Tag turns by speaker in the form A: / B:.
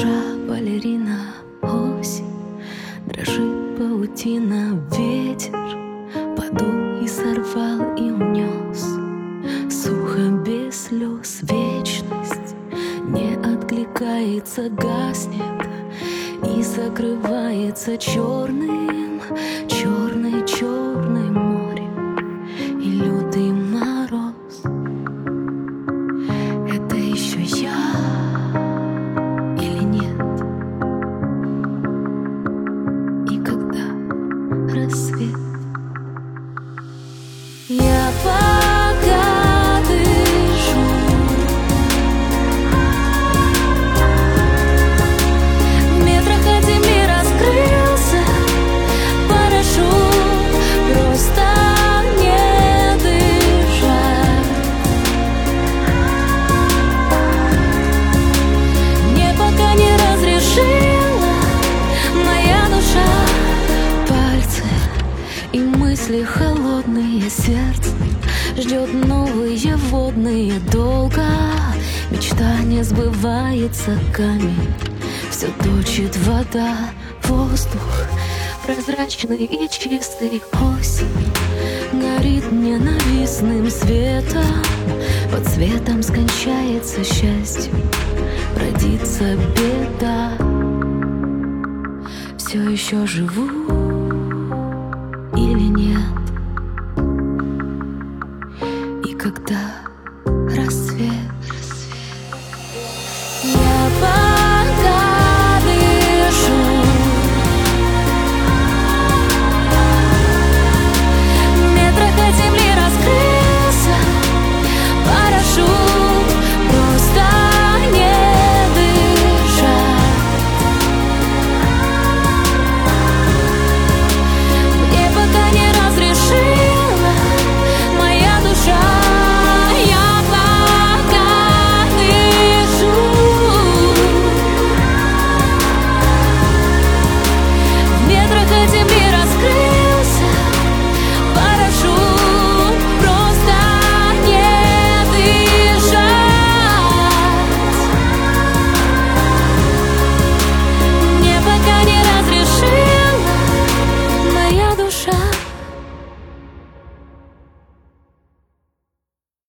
A: душа балерина, осень, дрожит паутина, ветер подул и сорвал и унес. Сухо без слез вечность не откликается, гаснет и закрывается черным, черным морем и лютый мороз. Это еще я или нет? И когда рассвет? Я пока дышу, в метрах от земли раскрылся парашют, просто не дышать. Мне пока не разрешила моя душа, пальцы и мысли холодные, сердце ждет новые водные долго. Мечта не сбывается, камень все точит вода, воздух прозрачный и чистый, осень горит ненавистным светом. Под светом скончается счастье, родится беда. Все еще живу